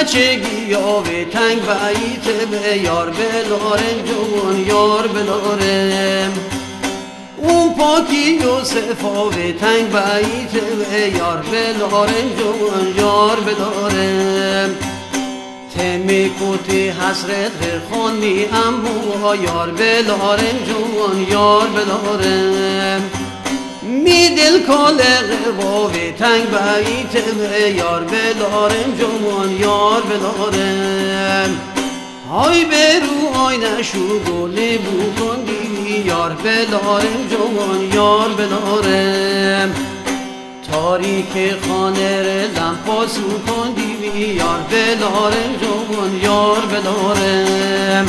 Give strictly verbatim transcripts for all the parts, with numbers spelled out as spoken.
بچگی آوی تنگ بعیت به یار بلارم جون یار بلارم اون پاکی یوسف آوی تنگ بعیت به یار بلارم جون یار بلارم تمی کوتی حسرت خونی امو یار بلارم جون یار بلارم می دل کالق واوی تنگ بعیت یار بلارم جوان یار بلارم های برو های نشو گلی بو کندی یار بلارم جوان یار بلارم تاریک خانه رلم پاسو کندی یار بلارم جوان یار بلارم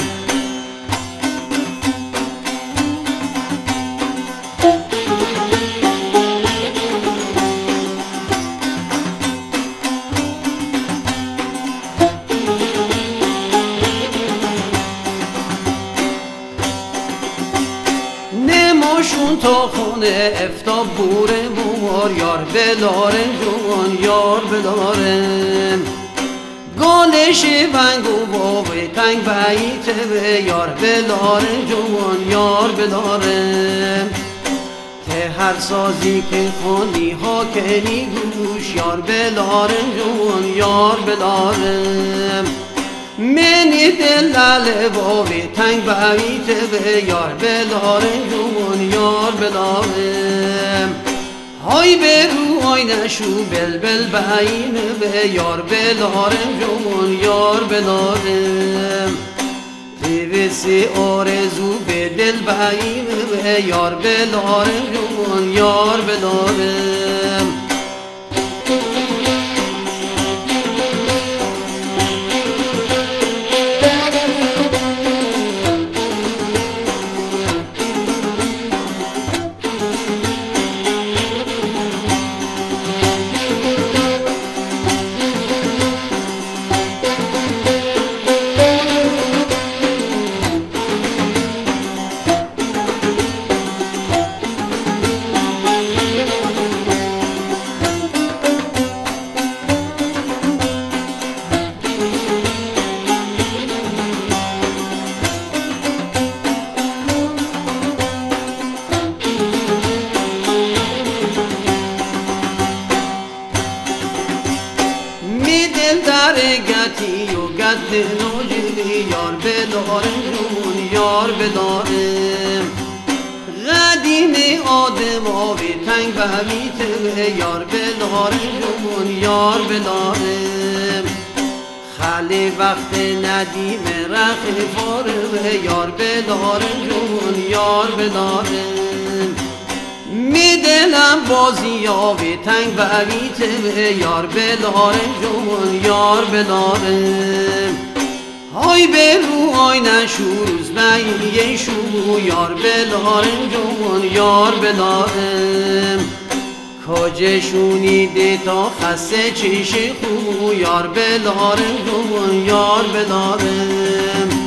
نماشون تا خونه افتاب بوره موار یار بلارم جوان یار بلارم گالش ونگو بابه تنگ بعیت به یار بلارم جوان یار بلارم ته هر سازی که خونی ها کنی گوش یار بلارم جوان یار بلارم منی دل لاله باوی تنگ بعیت به یار بلارم جوان یار بلارم های برو های نشو بلبل بعیم به یار بلارم جوان یار بلارم دیویسی آرزو به دل بعیم به یار بلارم جوان یار بلارم در گتی و گد نوجی یار بلارم جون یار بلارم قدیم آدم آوی تنگ بعیت یار بلارم جون یار بلارم خالی وقت ندیم رخ فارغ یار بلارم جون یار بلارم می دلم بازی آوی تنگ بعیت به یار بلارم جوان یار بلارم های برو های نشو روز بعیه شو یار بلارم جوان یار بلارم کاجشونی دیتا خسته چیش خو یار بلارم جوان یار بلارم